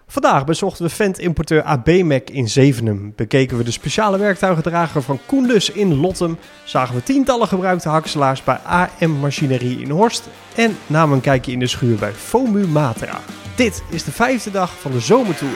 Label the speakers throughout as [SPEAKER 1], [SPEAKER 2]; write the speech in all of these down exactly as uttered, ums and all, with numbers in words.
[SPEAKER 1] Vandaag bezochten we vent-importeur A B M E C in Zevenum. Bekeken we de speciale werktuigendrager van Koenders in Lottem. Zagen we tientallen gebruikte hakselaars bij A M Machinerie in Horst. En namen een kijkje in de schuur bij Fomu Matra. Dit is de vijfde dag van de zomertour.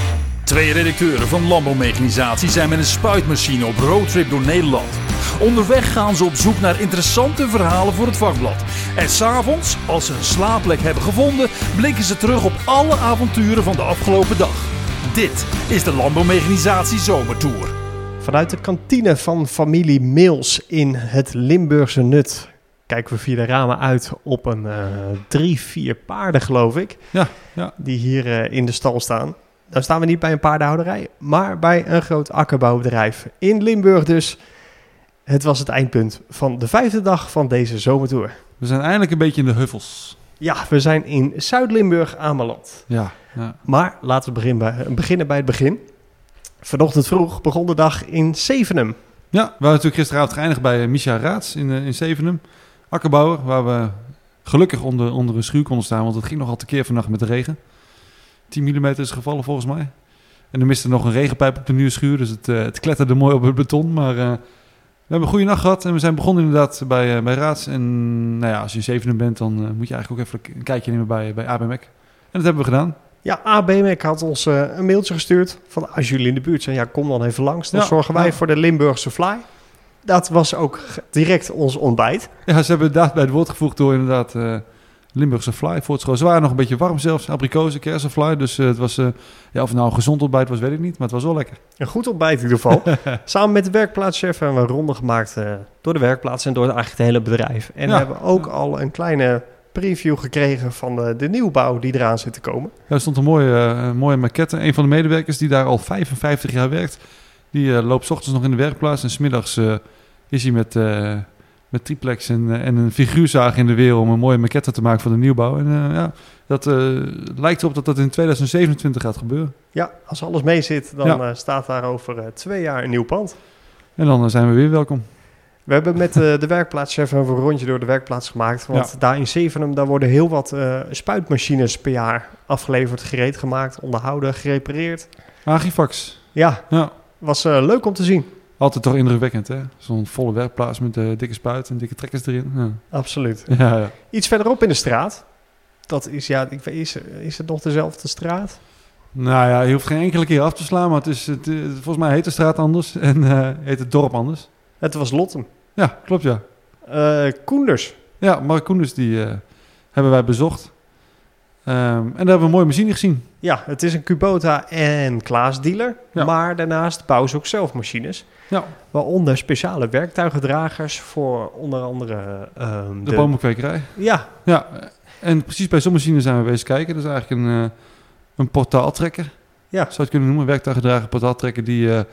[SPEAKER 2] Twee redacteuren van landbouwmechanisatie zijn met een spuitmachine op roadtrip door Nederland. Onderweg gaan ze op zoek naar interessante verhalen voor het vakblad. En 's avonds, als ze een slaapplek hebben gevonden, blikken ze terug op alle avonturen van de afgelopen dag. Dit is de Landbouwmechanisatie Zomertour.
[SPEAKER 1] Vanuit de kantine van familie Mills in het Limburgse Nut kijken we via de ramen uit op een uh, drie, vier paarden, geloof ik,
[SPEAKER 3] Ja, ja.
[SPEAKER 1] die hier uh, in de stal staan. Dan staan we niet bij een paardenhouderij, maar bij een groot akkerbouwbedrijf in Limburg dus. Het was het eindpunt van de vijfde dag van deze zomertour.
[SPEAKER 3] We zijn eindelijk een beetje in de heuvels.
[SPEAKER 1] Ja, we zijn in Zuid-Limburg aanbeland.
[SPEAKER 3] Ja, ja.
[SPEAKER 1] Maar laten we begin bij, beginnen bij het begin. Vanochtend vroeg begon de dag in Zevenum.
[SPEAKER 3] Ja, we waren natuurlijk gisteravond geëindigd bij uh, Micha Raads in, uh, in Zevenum. Akkerbouwer, waar we gelukkig onder, onder een schuur konden staan, want het ging nogal tekeer vannacht met de regen. tien millimeter is gevallen volgens mij. En er miste nog een regenpijp op de nieuwe schuur, dus het, uh, het kletterde mooi op het beton. Maar uh, we hebben een goede nacht gehad en we zijn begonnen inderdaad bij, uh, bij Raads. En nou ja, als je in Zevenum bent, dan uh, moet je eigenlijk ook even een kijkje nemen bij, bij A B M E C. En dat hebben we gedaan.
[SPEAKER 1] Ja, A B M E C had ons uh, een mailtje gestuurd van als jullie in de buurt zijn, ja, kom dan even langs. Dan
[SPEAKER 3] Ja,
[SPEAKER 1] zorgen wij
[SPEAKER 3] ja.
[SPEAKER 1] voor de Limburgse fly. Dat was ook ge- direct ons ontbijt.
[SPEAKER 3] Ja, ze hebben inderdaad bij het woord gevoegd door inderdaad uh, Limburgse fly voortschoten. Ze waren nog een beetje warm zelfs, abrikozen, kersenfly. Dus uh, het was, uh, ja, of het nou een gezond ontbijt was, weet ik niet. Maar het was wel lekker.
[SPEAKER 1] Een goed ontbijt in ieder geval. Samen met de werkplaatschef hebben we een ronde gemaakt uh, door de werkplaats en door eigenlijk het hele bedrijf. En
[SPEAKER 3] Ja.
[SPEAKER 1] we hebben ook al een kleine preview gekregen van de, de nieuwbouw die eraan zit te komen.
[SPEAKER 3] Ja, er stond een mooie, uh, mooie maquette. Een van de medewerkers die daar al vijfenvijftig jaar werkt, die uh, loopt 's ochtends nog in de werkplaats. En 's middags uh, is hij met, uh, met triplex en, uh, en een figuurzaag in de weer om een mooie maquette te maken van de nieuwbouw. En uh, ja, dat uh, lijkt erop dat dat in tweeduizend zevenentwintig gaat gebeuren.
[SPEAKER 1] Ja, als alles mee zit, dan
[SPEAKER 3] Ja.
[SPEAKER 1] uh, staat daar over uh, twee jaar een nieuw pand.
[SPEAKER 3] En dan uh, zijn we weer welkom.
[SPEAKER 1] We hebben met uh, de werkplaatschef een rondje door de werkplaats gemaakt. Want
[SPEAKER 3] Ja.
[SPEAKER 1] daar in Zevenum daar worden heel wat uh, spuitmachines per jaar afgeleverd, gereed gemaakt, onderhouden, gerepareerd.
[SPEAKER 3] Agifax.
[SPEAKER 1] Ja,
[SPEAKER 3] Ja.
[SPEAKER 1] was uh, leuk om te zien.
[SPEAKER 3] Altijd toch indrukwekkend, hè? Zo'n volle werkplaats met uh, dikke spuit en dikke trekkers erin. Ja.
[SPEAKER 1] Absoluut.
[SPEAKER 3] Ja, ja.
[SPEAKER 1] Iets verderop in de straat. Dat is, ja, ik weet, is, is het nog dezelfde straat?
[SPEAKER 3] Nou ja, je hoeft geen enkele keer af te slaan, maar het is, het, uh, volgens mij heet de straat anders en uh, heet het dorp anders.
[SPEAKER 1] Het was Lottem.
[SPEAKER 3] Ja, klopt ja.
[SPEAKER 1] Uh, Koenders.
[SPEAKER 3] Ja, Mark Koenders die uh, hebben wij bezocht. Um, en daar hebben we een mooie machine gezien.
[SPEAKER 1] Ja, het is een Kubota en Klaas dealer.
[SPEAKER 3] Ja.
[SPEAKER 1] Maar daarnaast bouwen ze ook zelf machines.
[SPEAKER 3] Ja.
[SPEAKER 1] Waaronder speciale werktuigendragers voor onder andere um,
[SPEAKER 3] De, de bomenkwekerij.
[SPEAKER 1] Ja,
[SPEAKER 3] Ja, en precies bij zo'n machine zijn we bezig kijken. Dat is eigenlijk een, uh, een portaaltrekker.
[SPEAKER 1] Ja.
[SPEAKER 3] Zou je het kunnen noemen. Een werktuigendrager portaaltrekker die uh,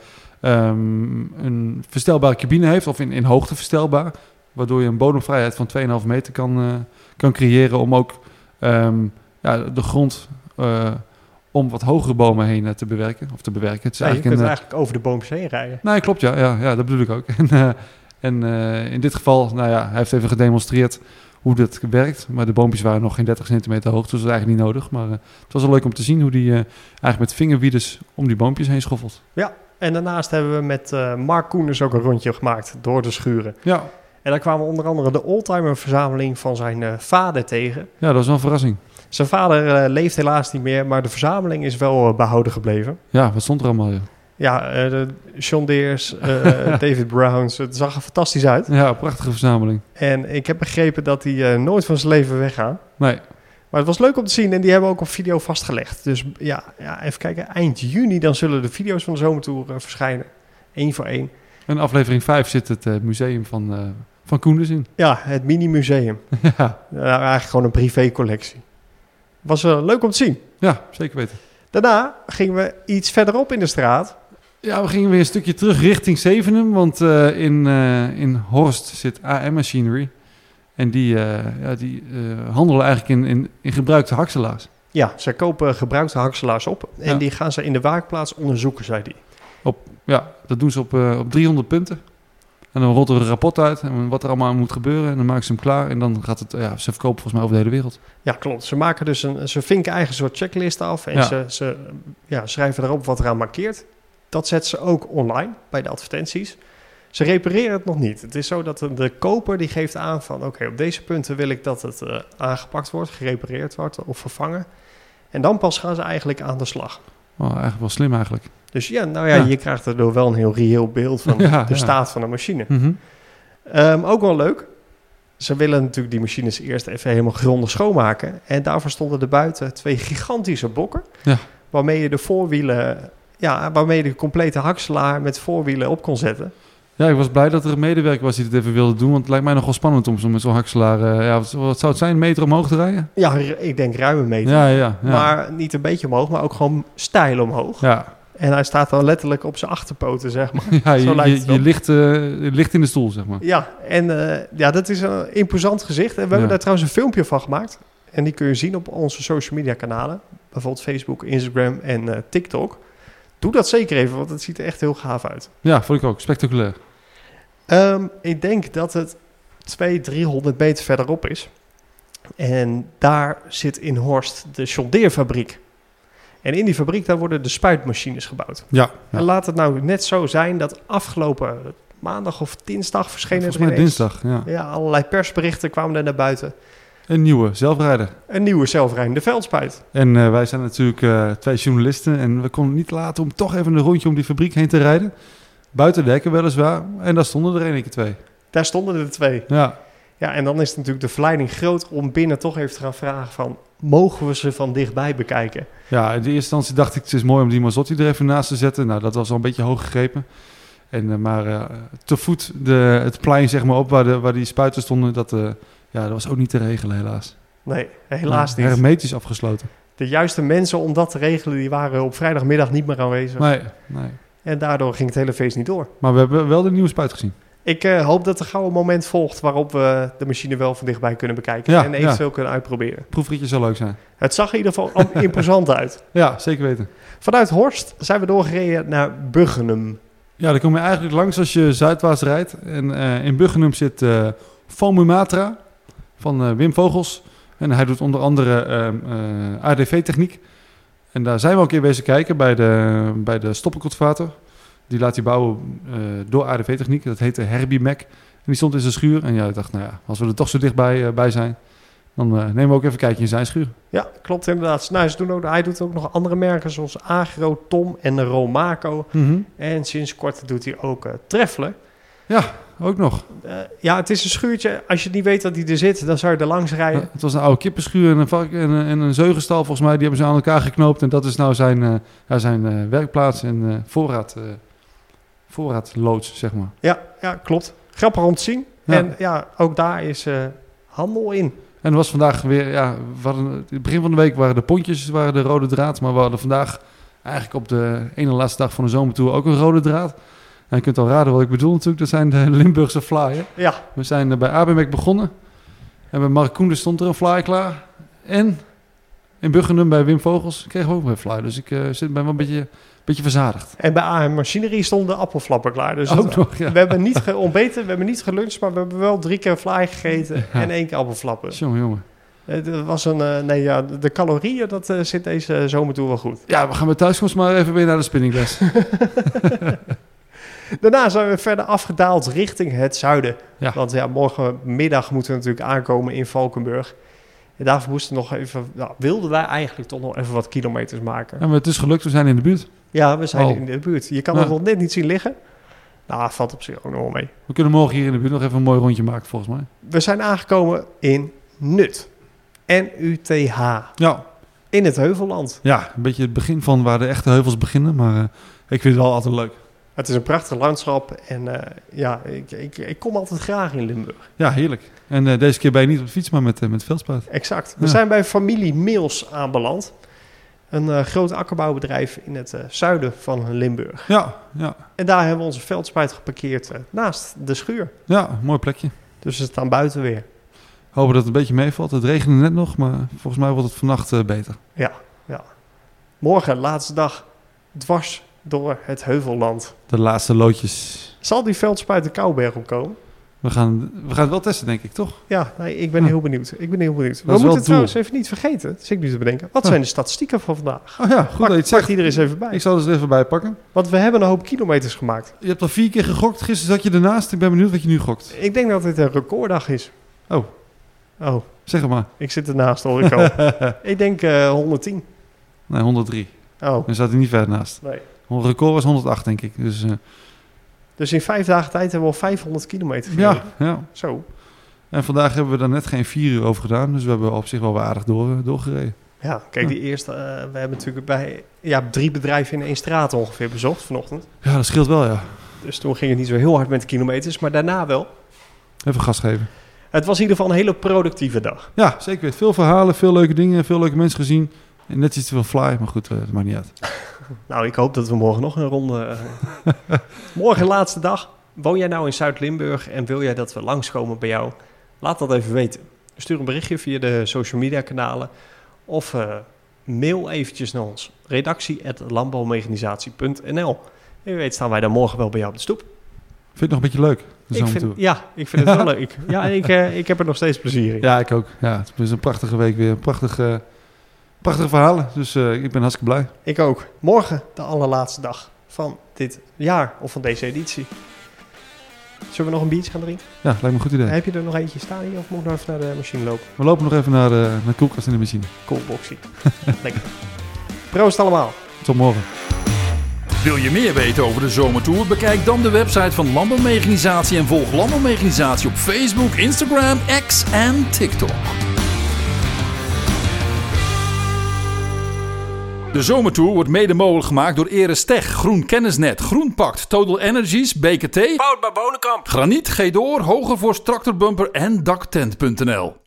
[SPEAKER 3] um, een verstelbare cabine heeft. Of in, in hoogte verstelbaar. Waardoor je een bodemvrijheid van twee komma vijf meter kan, uh, kan creëren. Om ook um, ja, de grond uh, om wat hogere bomen heen uh, te bewerken. Of te bewerken. Het is
[SPEAKER 1] ja, je
[SPEAKER 3] eigenlijk
[SPEAKER 1] kunt
[SPEAKER 3] een,
[SPEAKER 1] eigenlijk over de boompjes heen rijden.
[SPEAKER 3] Nee, klopt ja. Ja, ja dat bedoel ik ook. En, uh, en uh, in dit geval, nou ja, hij heeft even gedemonstreerd hoe dat werkt. Maar de boompjes waren nog geen dertig centimeter hoog, dus dat was eigenlijk niet nodig. Maar uh, het was wel leuk om te zien hoe die uh, eigenlijk met vingerwieders om die boompjes heen schoffelt.
[SPEAKER 1] Ja, en daarnaast hebben we met uh, Mark Koenders ook een rondje gemaakt door de schuren.
[SPEAKER 3] Ja,
[SPEAKER 1] En daar kwamen we onder andere de oldtimerverzameling van zijn uh, vader tegen.
[SPEAKER 3] ja dat was wel een verrassing.
[SPEAKER 1] Zijn vader uh, leeft helaas niet meer, maar de verzameling is wel uh, behouden gebleven.
[SPEAKER 3] Ja, wat stond er allemaal? Ja,
[SPEAKER 1] Ja, uh, de John Deere's, uh, David Browns, het zag er fantastisch uit.
[SPEAKER 3] ja prachtige verzameling.
[SPEAKER 1] En ik heb begrepen dat die uh, nooit van zijn leven weggaan.
[SPEAKER 3] Nee,
[SPEAKER 1] Maar het was leuk om te zien en die hebben we ook op video vastgelegd. Dus ja, ja even kijken, eind juni dan zullen de video's van de zomertour uh, verschijnen. Eén voor één.
[SPEAKER 3] in aflevering vijf zit het uh, museum van, uh, van Koenders in.
[SPEAKER 1] Ja, het mini-museum.
[SPEAKER 3] ja.
[SPEAKER 1] Uh, eigenlijk gewoon een privécollectie. Was uh, leuk om te zien.
[SPEAKER 3] ja, zeker weten.
[SPEAKER 1] Daarna gingen we iets verderop in de straat.
[SPEAKER 3] Ja, we gingen weer een stukje terug richting Zevenum, want uh, in, uh, in Horst zit A M Machinery. En die, uh, ja, die uh, handelen eigenlijk in, in, in gebruikte hakselaars.
[SPEAKER 1] Ja, zij kopen gebruikte hakselaars op. En
[SPEAKER 3] Ja.
[SPEAKER 1] die gaan ze in de werkplaats onderzoeken, zei die.
[SPEAKER 3] Ja, dat doen ze op, uh, op driehonderd punten. En dan rolt er een rapport uit en wat er allemaal moet gebeuren. En dan maken ze hem klaar. En dan gaat het, ja, ze verkopen volgens mij over de hele wereld.
[SPEAKER 1] Ja, klopt. Ze maken dus een, ze vinken eigen soort checklist af en
[SPEAKER 3] Ja.
[SPEAKER 1] ze, ze ja, schrijven erop wat eraan markeert. Dat zetten ze ook online bij de advertenties. Ze repareren het nog niet. Het is zo dat de, de koper die geeft aan van oké, okay, op deze punten wil ik dat het uh, aangepakt wordt, gerepareerd wordt of vervangen. En dan pas gaan ze eigenlijk aan de slag.
[SPEAKER 3] Oh, eigenlijk wel slim eigenlijk.
[SPEAKER 1] Dus ja, nou ja,
[SPEAKER 3] Ja.
[SPEAKER 1] je krijgt er door wel een heel reëel beeld van
[SPEAKER 3] Ja,
[SPEAKER 1] de
[SPEAKER 3] ja.
[SPEAKER 1] staat van de machine.
[SPEAKER 3] Mm-hmm.
[SPEAKER 1] Um, ook wel leuk. Ze willen natuurlijk die machines eerst even helemaal grondig schoonmaken. En daarvoor stonden er buiten twee gigantische bokken.
[SPEAKER 3] Ja.
[SPEAKER 1] Waarmee je de voorwielen, ja, waarmee je de complete hakselaar met voorwielen op kon zetten.
[SPEAKER 3] Ja, ik was blij dat er een medewerker was die het even wilde doen. Want het lijkt mij nogal spannend om zo met zo'n hakselaar... Uh, ja, wat, wat zou het zijn? Een meter omhoog te rijden?
[SPEAKER 1] Ja, ik denk ruim een meter.
[SPEAKER 3] Ja, ja, ja.
[SPEAKER 1] Maar niet een beetje omhoog, maar ook gewoon steil omhoog.
[SPEAKER 3] Ja,
[SPEAKER 1] En hij staat dan letterlijk op zijn achterpoten, zeg maar.
[SPEAKER 3] ja
[SPEAKER 1] Zo
[SPEAKER 3] je,
[SPEAKER 1] lijkt
[SPEAKER 3] je,
[SPEAKER 1] het
[SPEAKER 3] je,
[SPEAKER 1] wel.
[SPEAKER 3] ligt, uh, je ligt in de stoel, zeg maar.
[SPEAKER 1] Ja, en uh, ja, dat is een imposant gezicht. En we hebben
[SPEAKER 3] Ja.
[SPEAKER 1] daar trouwens een filmpje van gemaakt. En die kun je zien op onze social media kanalen. Bijvoorbeeld Facebook, Instagram en uh, TikTok. Doe dat zeker even, want het ziet er echt heel gaaf uit.
[SPEAKER 3] Ja, vond ik ook. Spectaculair.
[SPEAKER 1] Um, ik denk dat het tweehonderd, driehonderd meter verderop is. En daar zit in Horst de John Deere fabriek. En in die fabriek daar worden de spuitmachines gebouwd.
[SPEAKER 3] Ja. ja.
[SPEAKER 1] En laat het nou net zo zijn dat afgelopen maandag of dinsdag verschenen
[SPEAKER 3] Volgens
[SPEAKER 1] er
[SPEAKER 3] mij
[SPEAKER 1] ineens-
[SPEAKER 3] dinsdag, ja.
[SPEAKER 1] Ja, allerlei persberichten kwamen er naar buiten.
[SPEAKER 3] Een nieuwe zelfrijder.
[SPEAKER 1] Een nieuwe zelfrijdende veldspuit.
[SPEAKER 3] En uh, wij zijn natuurlijk uh, twee journalisten en we konden niet laten om toch even een rondje om die fabriek heen te rijden. Buiten de hekken weliswaar. En daar stonden er één keer twee.
[SPEAKER 1] Daar stonden er twee.
[SPEAKER 3] Ja.
[SPEAKER 1] Ja, en dan is het natuurlijk de verleiding groot om binnen toch even te gaan vragen van... mogen we ze van dichtbij bekijken?
[SPEAKER 3] Ja, in de eerste instantie dacht ik het is mooi om die Mazotti er even naast te zetten. Nou, dat was al een beetje hoog gegrepen. En, uh, maar uh, te voet de, het plein zeg maar op waar, de, waar die spuiten stonden, dat, uh, ja, dat was ook niet te regelen helaas.
[SPEAKER 1] Nee, helaas
[SPEAKER 3] Ja,
[SPEAKER 1] niet.
[SPEAKER 3] hermetisch afgesloten.
[SPEAKER 1] De juiste mensen om dat te regelen, die waren op vrijdagmiddag niet meer aanwezig.
[SPEAKER 3] Nee, nee.
[SPEAKER 1] En daardoor ging het hele feest niet door.
[SPEAKER 3] Maar we hebben wel de nieuwe spuit gezien.
[SPEAKER 1] Ik uh, hoop dat er gauw een moment volgt waarop we de machine wel van dichtbij kunnen bekijken.
[SPEAKER 3] Ja,
[SPEAKER 1] en eventueel
[SPEAKER 3] ja.
[SPEAKER 1] kunnen uitproberen.
[SPEAKER 3] Proefritje zou leuk zijn.
[SPEAKER 1] Het zag in ieder geval imposant uit.
[SPEAKER 3] Ja, zeker weten.
[SPEAKER 1] Vanuit Horst zijn we doorgereden naar Buggenum.
[SPEAKER 3] Ja, daar kom je eigenlijk langs als je zuidwaarts rijdt. En uh, in Buggenum zit uh, Fomumatra van uh, Wim Vogels. En hij doet onder andere uh, uh, A D V-techniek. En daar zijn we al een keer wezen kijken bij de, bij de stoppencultivator. Die laat hij bouwen uh, door A D V-techniek. Dat heette Herbie Mac. En die stond in zijn schuur. En ja, ik dacht, nou ja, als we er toch zo dichtbij uh, bij zijn... dan uh, nemen we ook even een kijkje in zijn schuur.
[SPEAKER 1] Ja, klopt inderdaad. Nou, ze doen ook, hij doet ook nog andere merken zoals Agro, Tom en Romaco.
[SPEAKER 3] Mm-hmm.
[SPEAKER 1] En sinds kort doet hij ook uh, Treffler.
[SPEAKER 3] Ja, ook nog.
[SPEAKER 1] Uh, ja, het is een schuurtje. Als je niet weet dat hij er zit, dan zou je er langs rijden.
[SPEAKER 3] Ja, het was een oude kippenschuur en een, vark, en, een, en een zeugenstal volgens mij. Die hebben ze aan elkaar geknoopt. En dat is nou zijn, uh, ja, zijn uh, werkplaats en uh, voorraad, uh, voorraadloods, zeg maar.
[SPEAKER 1] Ja, ja, klopt. Grappig om te zien.
[SPEAKER 3] Ja.
[SPEAKER 1] En ja, ook daar is uh, handel in.
[SPEAKER 3] En er was vandaag weer, ja, we hadden, in het begin van de week waren de pontjes, waren de rode draad. Maar we hadden vandaag eigenlijk op de ene laatste dag van de zomertour ook een rode draad. En je kunt al raden wat ik bedoel natuurlijk. Dat zijn de Limburgse flyer.
[SPEAKER 1] Ja,
[SPEAKER 3] We zijn uh, bij A B M E C begonnen. En bij Mark Koenders stond er een flyer klaar. En in Buggenum bij Wim Vogels kregen we ook weer een flyer. Dus ik uh, zit, ben wel een beetje, beetje verzadigd.
[SPEAKER 1] en bij A M Machinerie stonden de appelflappen klaar. Dus
[SPEAKER 3] Ook
[SPEAKER 1] het-
[SPEAKER 3] nog, ja.
[SPEAKER 1] we hebben niet ge- ontbeten, we hebben niet geluncht, maar we hebben wel drie keer fly gegeten
[SPEAKER 3] Ja.
[SPEAKER 1] en één keer appelflappen.
[SPEAKER 3] Jongen, jongen.
[SPEAKER 1] Het was een, uh, nee ja, de calorieën, dat uh, zit deze zomertour wel goed.
[SPEAKER 3] Ja, we gaan bij thuiskomst maar even weer naar de spinningles.
[SPEAKER 1] Daarna zijn we verder afgedaald richting het zuiden.
[SPEAKER 3] Ja.
[SPEAKER 1] Want ja, morgenmiddag moeten we natuurlijk aankomen in Valkenburg. En daarvoor moesten we nog even, nou, wilden wij eigenlijk toch nog even wat kilometers maken.
[SPEAKER 3] En het is gelukt, we zijn in de buurt.
[SPEAKER 1] Ja, we zijn
[SPEAKER 3] Oh.
[SPEAKER 1] in de buurt. Je kan
[SPEAKER 3] Ja.
[SPEAKER 1] het nog net niet zien liggen. Nou, valt op zich ook nog wel mee.
[SPEAKER 3] We kunnen morgen hier in de buurt nog even een mooi rondje maken, volgens mij.
[SPEAKER 1] We zijn aangekomen in Nut. N U T H.
[SPEAKER 3] Ja,
[SPEAKER 1] In het Heuvelland.
[SPEAKER 3] ja een beetje het begin van waar de echte heuvels beginnen. Maar uh, ik vind het wel altijd leuk.
[SPEAKER 1] Het is een prachtig landschap. En uh, ja, ik, ik, ik kom altijd graag in Limburg.
[SPEAKER 3] Ja, heerlijk. En uh, deze keer ben je niet op de fiets, maar met, uh, met veldspuit.
[SPEAKER 1] Exact. We
[SPEAKER 3] Ja.
[SPEAKER 1] zijn bij familie Meels aanbeland. Een uh, groot akkerbouwbedrijf in het uh, zuiden van Limburg.
[SPEAKER 3] Ja, ja,
[SPEAKER 1] En daar hebben we onze veldspuit geparkeerd uh, naast de schuur.
[SPEAKER 3] ja, mooi plekje.
[SPEAKER 1] Dus we staan buiten weer.
[SPEAKER 3] Hopen dat het een beetje meevalt. Het regende net nog, maar volgens mij wordt het vannacht uh, beter.
[SPEAKER 1] Ja, ja. Morgen, laatste dag, dwars door het Heuvelland.
[SPEAKER 3] De laatste loodjes.
[SPEAKER 1] Zal die veldspuiter Kouwberg opkomen?
[SPEAKER 3] We gaan, we gaan het wel testen, denk ik, toch?
[SPEAKER 1] Ja, nee, ik ben
[SPEAKER 3] Ja.
[SPEAKER 1] heel benieuwd. Ik ben heel benieuwd. We
[SPEAKER 3] wel
[SPEAKER 1] moeten
[SPEAKER 3] het
[SPEAKER 1] trouwens
[SPEAKER 3] doel.
[SPEAKER 1] even niet vergeten, dat zit ik nu te bedenken. Wat
[SPEAKER 3] Ja.
[SPEAKER 1] zijn de statistieken van vandaag?
[SPEAKER 3] Oh ja, goed dat je het
[SPEAKER 1] Pak
[SPEAKER 3] zegt.
[SPEAKER 1] die er eens even bij.
[SPEAKER 3] Ik zal er eens even bij pakken.
[SPEAKER 1] Want we hebben een hoop kilometers gemaakt.
[SPEAKER 3] Je hebt al vier keer gegokt. Gisteren zat je ernaast. Ik ben benieuwd wat je nu gokt.
[SPEAKER 1] Ik denk dat dit een recorddag is.
[SPEAKER 3] Oh.
[SPEAKER 1] Oh,
[SPEAKER 3] Zeg het maar.
[SPEAKER 1] ik zit ernaast hoor ik al. Ik denk uh, honderdtien.
[SPEAKER 3] Nee, honderdrie.
[SPEAKER 1] Oh,
[SPEAKER 3] Dan zat hij niet ver naast.
[SPEAKER 1] nee.
[SPEAKER 3] Ons record was honderdacht, denk ik. Dus uh,
[SPEAKER 1] Dus in vijf dagen tijd hebben we al vijfhonderd kilometer
[SPEAKER 3] ja,
[SPEAKER 1] gereden.
[SPEAKER 3] ja.
[SPEAKER 1] Zo.
[SPEAKER 3] En vandaag hebben we er net geen vier uur over gedaan. Dus we hebben op zich wel weer aardig door, doorgereden.
[SPEAKER 1] Ja, kijk, die eerste... uh, we hebben natuurlijk bij ja, drie bedrijven in één straat ongeveer bezocht vanochtend.
[SPEAKER 3] Ja, dat scheelt wel, ja.
[SPEAKER 1] Dus toen ging het niet zo heel hard met de kilometers, maar daarna wel.
[SPEAKER 3] Even gas geven.
[SPEAKER 1] Het was in ieder geval een hele productieve dag.
[SPEAKER 3] Ja, zeker weten. Veel verhalen, veel leuke dingen, veel leuke mensen gezien. En net iets te veel fly, maar goed, uh, dat maakt niet uit.
[SPEAKER 1] Nou, ik hoop dat we morgen nog een ronde... Uh, morgen laatste dag. Woon jij nou in Zuid-Limburg en wil jij dat we langskomen bij jou? Laat dat even weten. Stuur een berichtje via de social media kanalen. Of uh, mail eventjes naar ons. redactie apenstaartje landbouwmechanisatie punt n l. En wie weet staan wij dan morgen wel bij jou op de stoep.
[SPEAKER 3] Vind je het nog een beetje leuk? Dus
[SPEAKER 1] Ik vind, ja, ik vind het wel leuk. Ja, ik, uh, ik heb er nog steeds plezier in.
[SPEAKER 3] Ja, ik ook. Ja, het is een prachtige week weer. Prachtige, prachtige verhalen. Dus uh, ik ben hartstikke blij.
[SPEAKER 1] Ik ook. Morgen de allerlaatste dag van dit jaar of van deze editie. Zullen we nog een biertje gaan drinken?
[SPEAKER 3] Ja, lijkt me een goed idee.
[SPEAKER 1] Heb je er nog eentje staan hier of moet ik nog even naar de machine lopen?
[SPEAKER 3] We lopen nog even naar de, naar de koelkast in de machine.
[SPEAKER 1] Coolboxie. Lekker. Proost allemaal.
[SPEAKER 3] Tot morgen.
[SPEAKER 2] Wil je meer weten over de Zomertour? Bekijk dan de website van Landbouwmechanisatie en volg Landbouwmechanisatie op Facebook, Instagram, X en TikTok. De Zomertour wordt mede mogelijk gemaakt door Erestech, Groen Kennisnet, Groenpact, Total Energies, B K T,
[SPEAKER 4] Powered by Bonenkamp.
[SPEAKER 2] Graniet, Gedoor, Hogevorst Tractorbumper en Daktent punt n l.